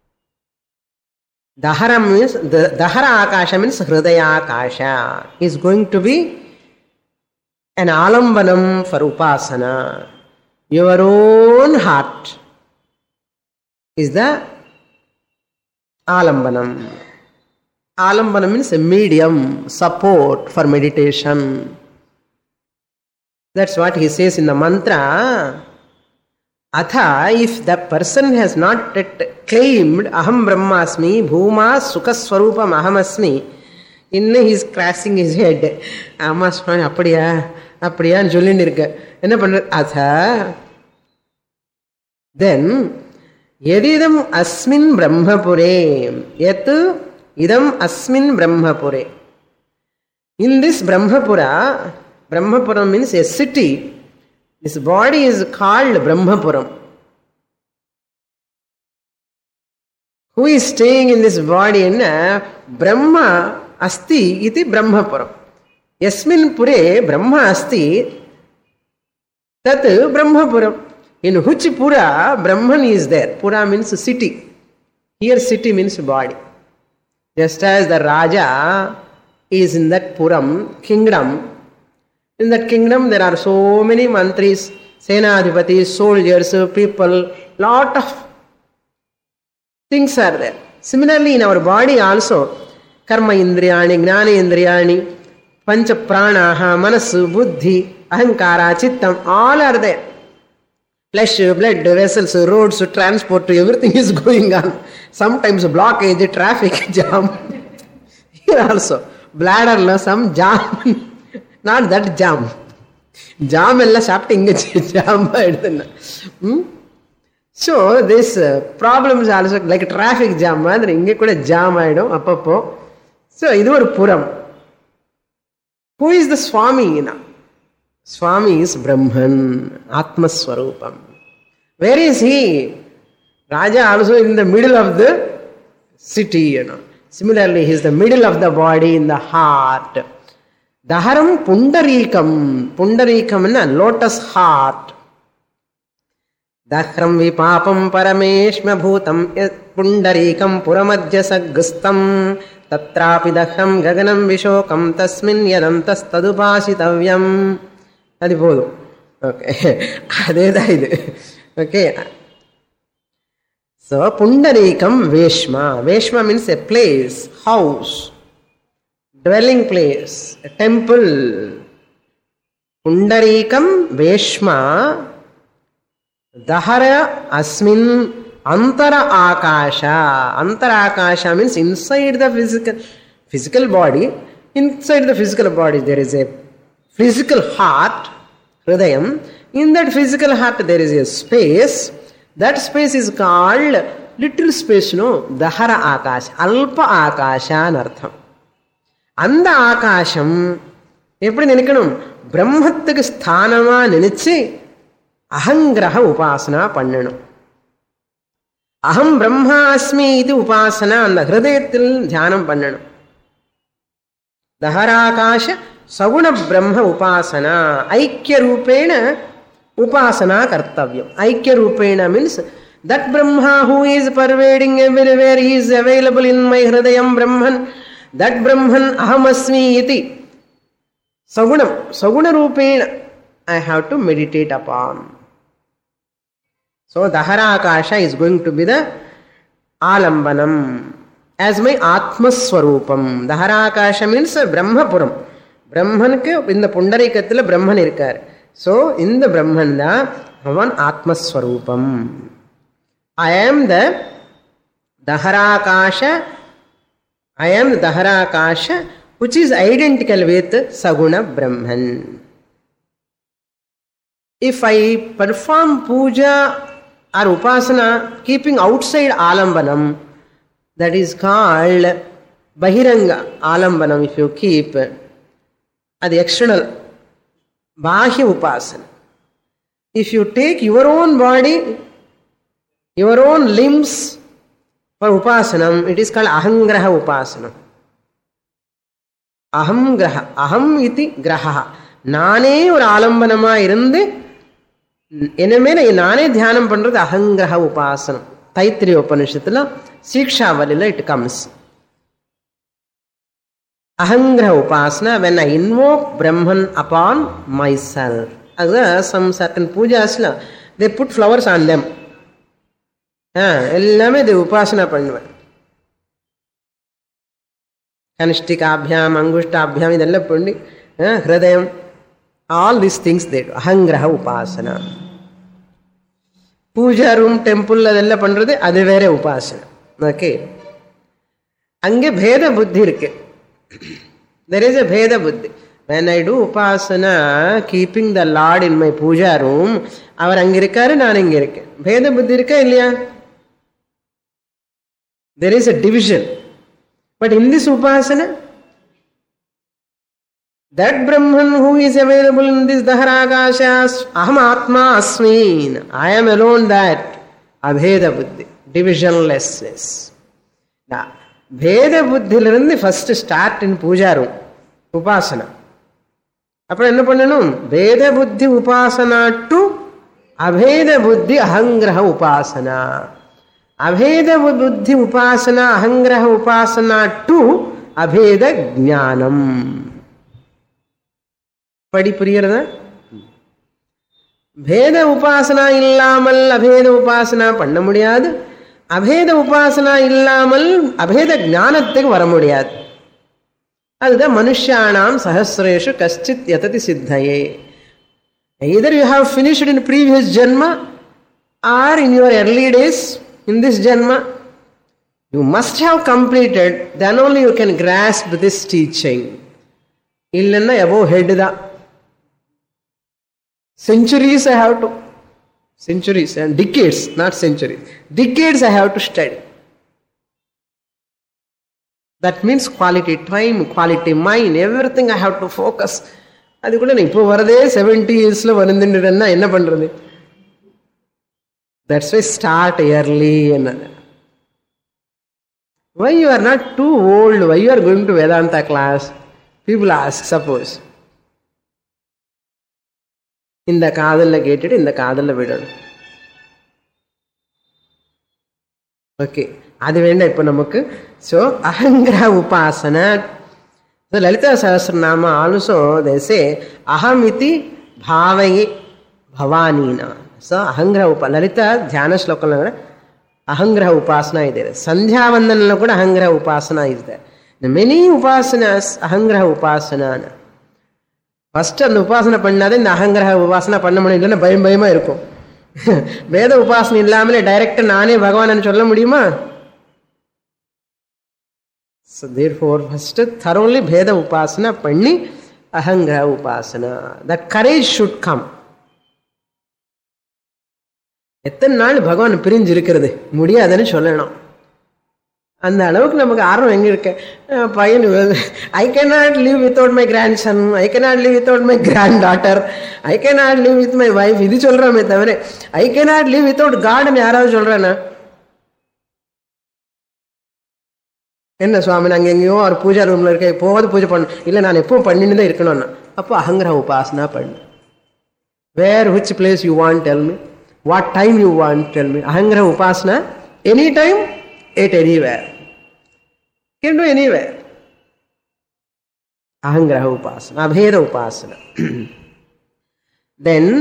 Dahara means, the Dahara Akasha means Hrudaya Akasha. Is going to be an alambanam for upasana. Your own heart is the alambanam. Alambana means a medium, support for meditation. That's what he says in the mantra. Atha, if the person has not yet claimed Aham Brahmasmi, Bhuma Sukaswarupam Ahamasmi, in he is crashing his head. Amaswami, Apadiya, Apadiya, and Julin Nirka. Atha, Then, yadidam asmin brahmapure, yat idam asmin brahmapure. In this Brahmapura, Brahmapura means a city. This body is called Brahmapuram. Who is staying in this body? In Brahma asti iti Brahmapuram. Yasmin pure Brahma asti tat Brahmapuram. In which pura Brahman is there? Pura means city. Here city means body. Just as the Raja is in that Puram, kingdom. In that kingdom there are so many mantris, senadhipatis, soldiers, people, lot of things are there. Similarly in our body also, karma indriyani, gnana indriyani, pancha pranaha, manasu, buddhi, ahankara, chittam, all are there. Flesh, blood, vessels, roads, transport, everything is going on. Sometimes blockage, traffic jam. Here also, bladder, some jam. Not that jam. Jam ella shafting jam. hmm? So this uh, problem is also like traffic jam. Inge kuda jam aidum appappo. So idu or Puram. Who is the Swami? Swami is Brahman, Atma Swarupam. Where is he? Raja also in the middle of the city, you know. Similarly, he is the middle of the body, in the heart. Daharam Pundarikam. Pundarikam is a lotus heart. Dahram vipapam parameshma bhutam Pundarikam puramadhya sagustam tatrapi dahram gaganam vishokam tasmin yadam tas tadupasitavyam. Adi bodu. Okay. Adeda idu. Okay. So Pundarikam Veshma. Veshma means a place, house, dwelling place, a temple. Pundarikam Veshma Dahara Asmin Antara Akasha. Antara Akasha means inside the physical physical body. Inside the physical body there is a physical heart, Hridayam. In that physical heart there is a space. That space is called little space, no? Dahara Akasha. Alpa Akasha anartham. And the Akasham, eppadi nenikkanum? Brahmathukku sthanama nenichi ahangraha upasana pannanum. Aham Brahma asmi iti upasana and the hridayathil dhyanam pannanum. Dahara Akasha Saguna Brahma upasana. Aikya rupena upasana kartavyam. Aikya rupena means that Brahma who is pervading everywhere, he is available in my hridayam Brahman. That Brahman ahamasmi iti. Sagunam. Saguna rupena I have to meditate upon. So Dahara Akasha is going to be the Alambanam. As my Atma Swarupam. Dahara Akasha means Brahmapuram. Brahman ke in the Pundarikathila Brahman irkar. So in the Brahman da Bhavan Atma Swarupam. I am the Dahara Akasha. I am the Dahara Akasha which is identical with Saguna Brahman. If I perform puja or upasana keeping outside Alambanam, that is called Bahiranga Alambanam. If you keep at the external Bahya Upasana. If you take your own body, your own limbs for Upasanam, it is called Ahangraha Upasana. Aham Graha. Aham iti Graha. Nane or Alambanama irunde Enemena Nane Dhyanam Pandra Ahangraha Upasana. Taittiriya Upanishadula Sikshavalila it comes. Ahangraha Upasana, when I invoke Brahman upon myself. As some certain pujas, they put flowers on them. Ellame they Upasana Panduva. Kanishtikabhyam, Angushtabhyam, idella pundi, Hridayam, all these things they do. Ahangraha Upasana. Puja room, temple, adella pandrathe, adu vere Upasana. Okay. Ange Bheda Buddhi irukke. There is a Bheda Buddhi. when I do upasana, keeping the Lord in my puja room, அவர் அங்க இருக்காரு, நான் இங்க இருக்கேன். பேத புத்தி இருக்கா இல்லையா? There is a division. But in this upasana, that Brahman who is available in this Daharakashas, Aham Atma Asmin, I am alone that. Abheda buddhi, divisionlessness. Now, Bheda buddhiலிருந்து first start in puja room, upasana. அப்புறம் என்ன பண்ணணும்? பேத புத்தி உபாசனா to அபேத புத்தி அகங்கிரக உபாசனா, அபேத புத்தி உபாசனா அகங்கிரக உபாசனா டு அபேத ஞானம். படி புரிகிறதா? பேத உபாசனா இல்லாமல் அபேத உபாசனா பண்ண முடியாது, அபேத உபாசனா இல்லாமல் அபேத ஞானத்துக்கு வர முடியாது. அதுதான் மனுஷானாம் சஹஸ்ரேஷு கஷ்டித் யததி சித்தயே. Either you have finished in previous janma or in your early days in this janma, you must have completed, then only you can grasp this teaching. Illanna above head da. Centuries I have to, centuries and decades, not centuries, decades I have to study. That means quality time, quality mind, everything I have to focus. அது கூட இப்போ வரதே seventy இயர்ஸ்ல வந்துட்டுன்னா என்ன பண்றது? That's why start early. Why you are not too old? Why you are going to Vedanta class? People ask, suppose. இந்த காதல்ல கேட்டுட்டு இந்த காதல்ல விடணும். ஓகே, அது வேண்டாம் இப்போ நமக்கு. ஸோ அகங்கிரக உபாசனா. Lalita Sahasranama also they say அகமிதி பாவயி ಭವಾನೀನ. ಸೊ ಅಹಂಗ್ರಹ ಉಪ ಲಲಿತಾ ಧ್ಯಾನ ಶ್ಲೋಕಂలో కూడా ಅಹಂಗ್ರಹ ಉಪಾಸನಾ ಇದೆ. ಸಂಧ್ಯಾವಂದನలో కూడా ಅಹಂಗ್ರಹ ಉಪಾಸನಾ ಇದೆ. மெனி உபாசனாஸ் அகங்கிரக உபாசனான்னு. ஃபர்ஸ்ட் அந்த உபாசனை பண்ணாதே இந்த அகங்கிரக உபாசனா பண்ண முடியும், இல்லைன்னா பயம் பயமா இருக்கும். வேத உபாசனை இல்லாமலே டைரக்டா நானே பகவான் சொல்ல முடியுமா? So therefore first thoroughly Veda upasana பண்ணி அகங்கிரக உபாசனா. That courage should come. எத்தனை நாள் பகவான் பிரிஞ்சு இருக்கிறது முடியாதுன்னு சொல்லணும். அந்த அளவுக்கு நமக்கு ஆர்வம் எங்க இருக்கு? பையன் I cannot live without my grandson, I cannot live without my granddaughter, I cannot live with my wife, இது சொல்றோமே தவிர ஐ கேனாட் லிவ் வித்தவுட் காட்னு யாராவது சொல்றேன்னா? என்ன சுவாமி நாங்கள் எங்கேயோ ஒரு பூஜா ரூம்ல இருக்க எப்போவாது பூஜை பண்ணணும், இல்லை நான் எப்பவும் பண்ணிட்டு தான் இருக்கணும்னா அப்போ அகங்கிரக உபாசனா பண்ணு. Where which place you want tell me, what time you want tell me. அகங்கிரக உபாசனா any time at anywhere, can do anywhere. Ahangraha upasana, abheda upasana. Then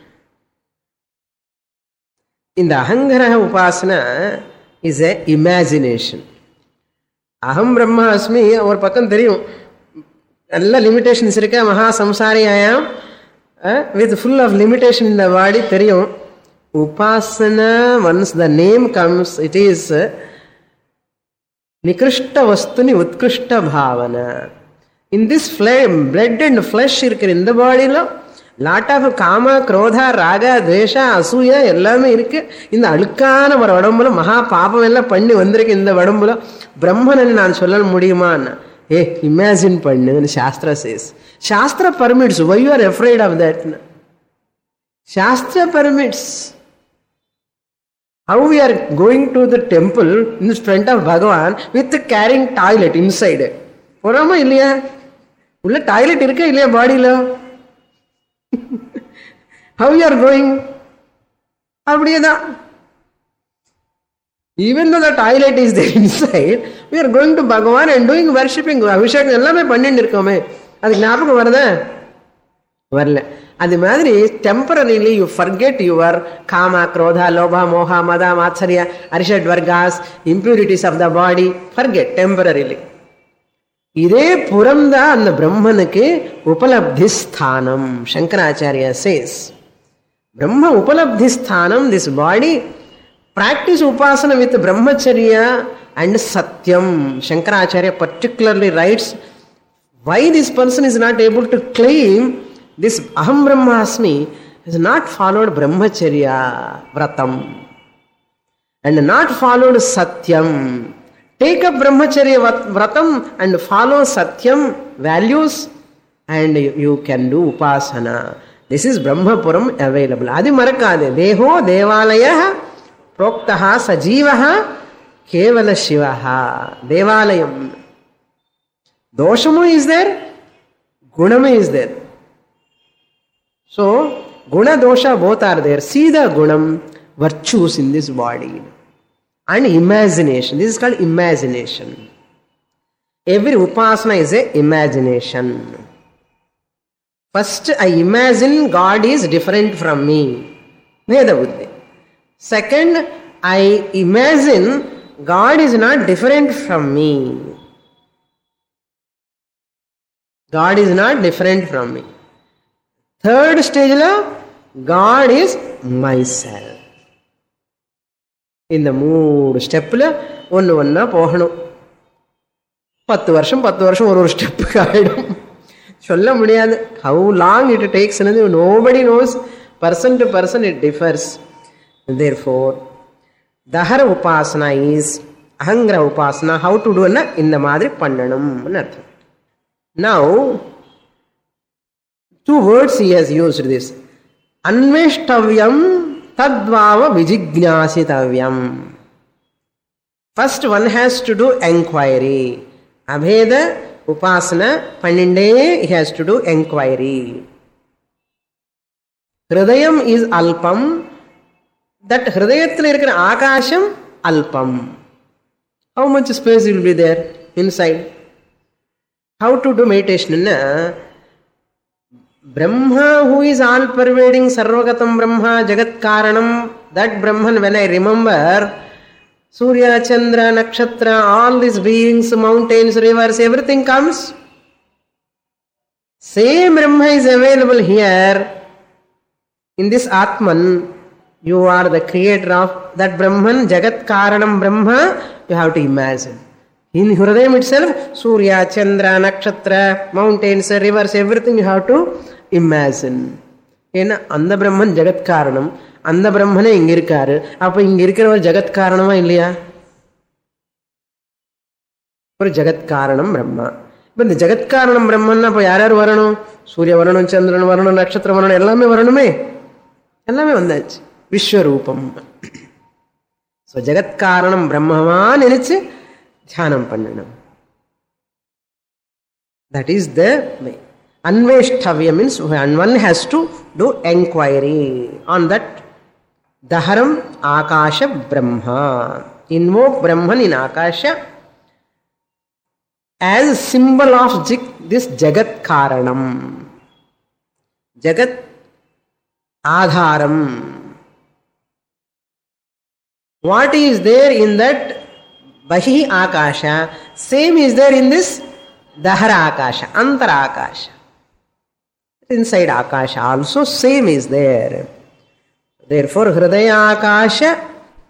in the ahangraha upasana is a imagination. Aham brahma asmi or pakam theriyum alla limitations irukka, maha samsari I am uh, with full of limitation in the body theriyum. Upasana, once the name comes, it is uh, நிகிருஷ்ட வஸ்துனி உத்கிருஷ்ட பாவனா. In this blood and flesh இருக்கிற இந்த பாடியில lot of காம குரோதா ராக துவேஷ அசூயா எல்லாமே இருக்கு. இந்த அழுக்கான ஒரு உடம்புல மகா பாபம் எல்லாம் பண்ணி வந்திருக்கு. இந்த உடம்புல பிரம்மன் நான் சொல்ல முடியுமான்னா ஏ இமேஜின் பண்ணுன்னு சாஸ்திர சேஸ். சாஸ்திர permits. Why you are afraid of that? சாஸ்திர permits. How we are going to the temple in front of Bhagavan with carrying toilet inside. போறாமா இல்லையா? உள்ள டாய்லெட் இருக்கா இல்லையா பாடியில? How you are going? அப்படியேதான். Even though the toilet is there inside, we are going to Bhagavan and doing worshipping. அபிஷேகம் எல்லாமே பண்ணிட்டு இருக்கோமே, அது ஞாபகம் வருதா? வரல. அது மாதிரி temporarily you forget your kama, krodha, lobha, moha, mada, matsarya, arishad vargas, impurities of the body. Forget temporarily. இதே புறம்தான் அந்த பிரம்மனுக்கு உபலப்தி ஸ்தானம். சங்கராச்சாரியா says பிரம்ம உபலப்தி ஸ்தானம். this body practice upasana with brahmacharya and satyam. Shankaracharya particularly writes Why this person is not able to claim this Aham Brahmasmi has not followed Brahmacharya Vratam and not followed Satyam. Take up Brahmacharya Vratam and follow Satyam values and you, you can do Upasana. This is Brahmapuram available. Adi marakade. Deho Devalaya Proktaha Sajivaha Kevala Shivaha. Devalayam. Doshamu is there, Gunamu is there. So, Guna Dosha both are there. See the Gunam, virtues in this body. And imagination. This is called imagination. Every Upasana is a imagination. First, I imagine God is different from me. Veda Buddhi. Second, I imagine God is not different from me. God is not different from me. Third stage, God is myself. In the mood step, one one pohanu. Pattu varsham, pattu varsham, one step guide. How long it takes, nobody knows. Person to person it differs. Therefore, Dahara Upasana is Ahangra Upasana. How to do it? In the Madri Pandanam. Now, two words he has used this. Anveshtavyam tadvava vijignasitavyam. First one has to do enquiry. Abheda Upasana Paninde he has to do enquiry. Hridayam is alpam. That Hridayathil irukra akasham alpam. How much space will be there inside? How to do meditation? Brahma, who is all pervading, Sarvagatam Brahma, Jagat Karanam, that Brahman, when I remember, Surya, Chandra, Nakshatra, all these beings, mountains, rivers, everything comes. Same Brahma is available here. In this Atman, you are the creator of that Brahman, Jagat Karanam Brahma, you have to imagine. In Hridayam itself, Surya, Chandra, Nakshatra, mountains, rivers, everything you have to imagine. Ena Anda Brahman Jagat Karanam, Anda Brahmane ingirkaru. Appa ingirkaravar Jagat Karanama illaya? For Jagat Karanam Brahma. But the Jagat Karanam Brahman appa yarar varanu? Surya varanu, Chandra varanu, Nakshatra varanu, ellame varanume. Ellame vandachu. Vishwarupam. So Jagat Karanam Brahmava nenichu Dhyanam Pannanam. That is the way. Anveshtavya means one has to do enquiry on that Daharam Akasha Brahma. Invoke Brahman in Akasha as a symbol of this Jagat Karanam. Jagat Adharam. What is there in that Bahi Akasha, same is there in this Dahara Akasha, Antara Akasha. Inside Akasha also same is there. Therefore, Hridaya Akasha,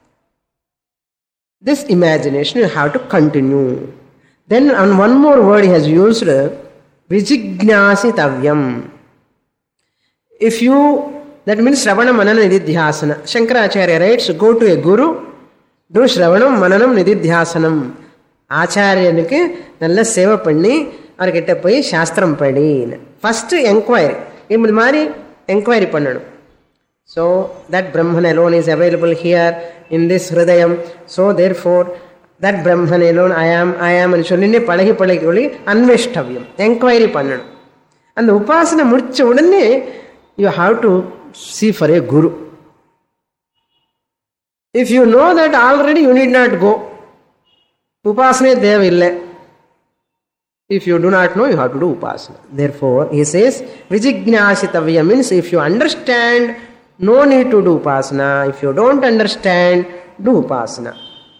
this imagination you have to continue. Then on one more word he has used, Vijignasitavyam. If you, that means Shravana Manana Nididhyasana. Shankaracharya writes, go to a guru, do Shravanam Mananam Nididhyasanam. Acharyanuku nalla seva panni avarkitta poi shastram padi. First enquiry. Imbudi mari enquiry pannanum. So that Brahman alone is available here in this Hridayam. So therefore that Brahman alone I am, I am and sollinne palagi palagi anveshtavyam. Enquiry pannanum. And the upasana mudicha udanne you have to see for a guru. If you know that already, you need not go. Upasana deville. If you do not know, you have to do upasana. Therefore, he says, Vijignasitavya means if you understand, no need to do upasana. If you don't understand, do upasana.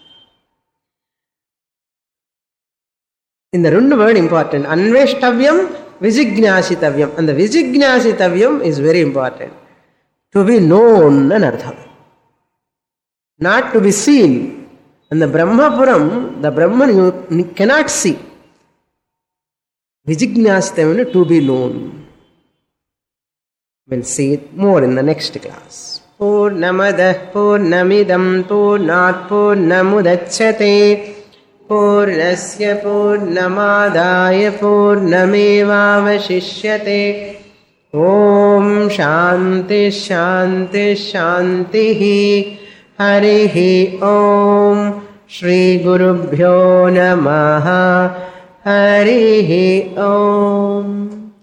In the Rundu word important, Anveshtavyam, Vijignasitavyam. And the Vijignasitavyam is very important. To be known, anartha. Not to be seen. And the Brahmapuram, the Brahman you cannot see. Vijignasita means to be known. We'll see it more in the next class. Purnamadah Purnamidam Purnat Purnamudachyate Purnasya Purnamadaya Purnamevavashishyate. Om Shanti Shanti Shanti. Harihi Om. Shri Gurubhyo Namaha. Harihi Om.